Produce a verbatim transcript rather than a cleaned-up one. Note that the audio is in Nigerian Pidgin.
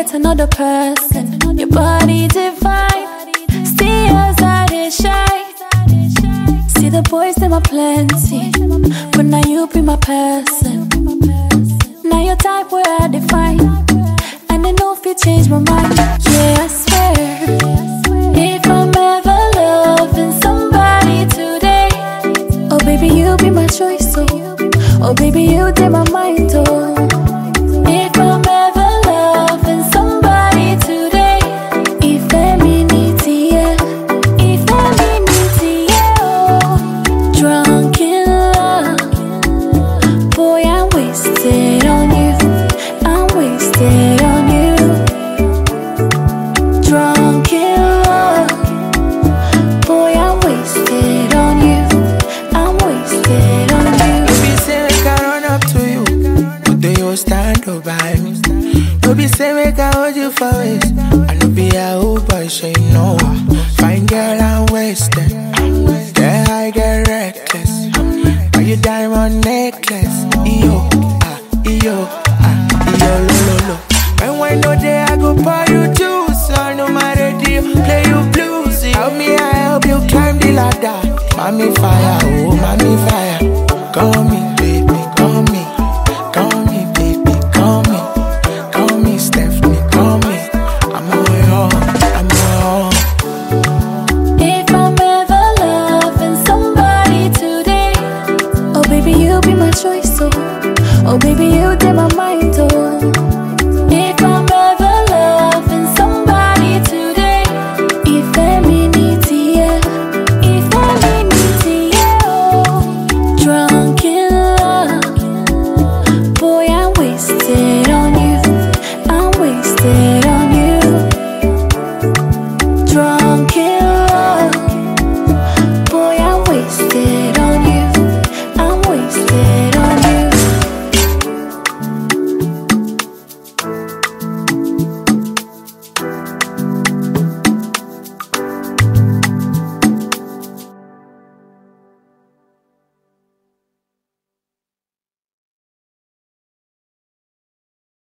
get another person. Your body divine. See us out there shine. See the boys, them are plenty, but now you be my person. Now your type where I define, and I know if you change my mind. Yeah, I swear, if I'm ever loving somebody today, oh baby, you be my choice, oh, oh baby, you take my mind, oh. If I'm ever loving somebody today, if I mean it, yeah, if I mean it, yeah, oh. Drunk in love, boy, I'm wasted on you, I'm wasted on you. Drunk in love, boy, I'm wasted on you, I'm wasted on you. Baby, say make I run up to you, but do you stand up by me? Baby, say make I hold you for waist, I know be a old boy, say no. Fine girl, I'm wasted, yeah, I get reckless. Buy you diamond necklace, yo, ah, yo, ah, yo, lo, lo, lo. When I know that I go pour you juice, I know my radio, play you blues. Help me, I help you climb the ladder. Mommy fire, oh, mommy fire. Call me, baby, call me. Call me, baby, call me. Call me, Stephanie, call me. I'm on your own, I'm on your own. If I'm ever loving somebody today, oh baby, you be my choice, oh, oh baby, you take my mind, oh.